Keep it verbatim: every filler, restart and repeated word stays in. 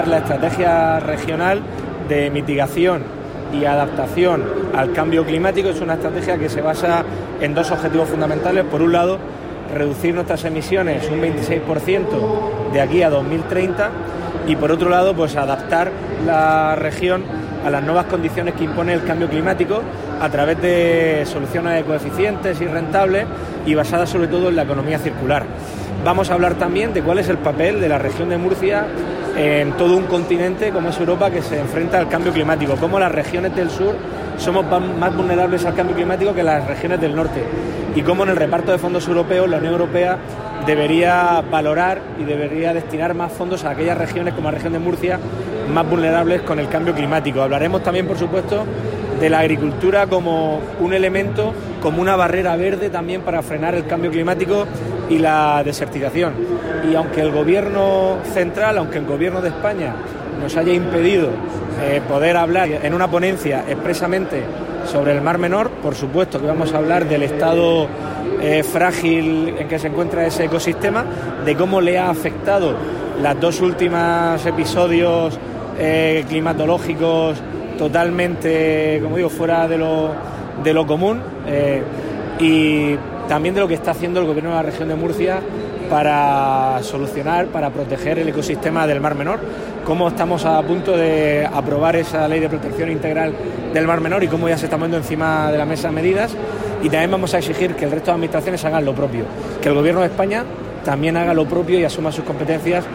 La estrategia regional de mitigación y adaptación al cambio climático es una estrategia que se basa en dos objetivos fundamentales. Por un lado, reducir nuestras emisiones un veintiséis por ciento de aquí a dos mil treinta y por otro lado, pues adaptar la región a las nuevas condiciones que impone el cambio climático a través de soluciones ecoeficientes y rentables y basadas sobre todo en la economía circular. Vamos a hablar también de cuál es el papel de la región de Murcia en todo un continente como es Europa, que se enfrenta al cambio climático, cómo las regiones del sur somos más vulnerables al cambio climático que las regiones del norte y cómo en el reparto de fondos europeos la Unión Europea debería valorar y debería destinar más fondos a aquellas regiones como la región de Murcia más vulnerables con el cambio climático. Hablaremos también, por supuesto, de la agricultura como un elemento, como una barrera verde también para frenar el cambio climático y la desertización. Y aunque el gobierno central, aunque el gobierno de España nos haya impedido eh, poder hablar en una ponencia expresamente sobre el Mar Menor, por supuesto que vamos a hablar del estado eh, frágil en que se encuentra ese ecosistema, de cómo le ha afectado las dos últimos episodios eh, climatológicos totalmente, como digo, fuera de lo, de lo común eh, y también de lo que está haciendo el gobierno de la región de Murcia para solucionar, para proteger el ecosistema del Mar Menor, cómo estamos a punto de aprobar esa ley de protección integral del Mar Menor y cómo ya se está poniendo encima de la mesa medidas, y también vamos a exigir que el resto de administraciones hagan lo propio, que el gobierno de España también haga lo propio y asuma sus competencias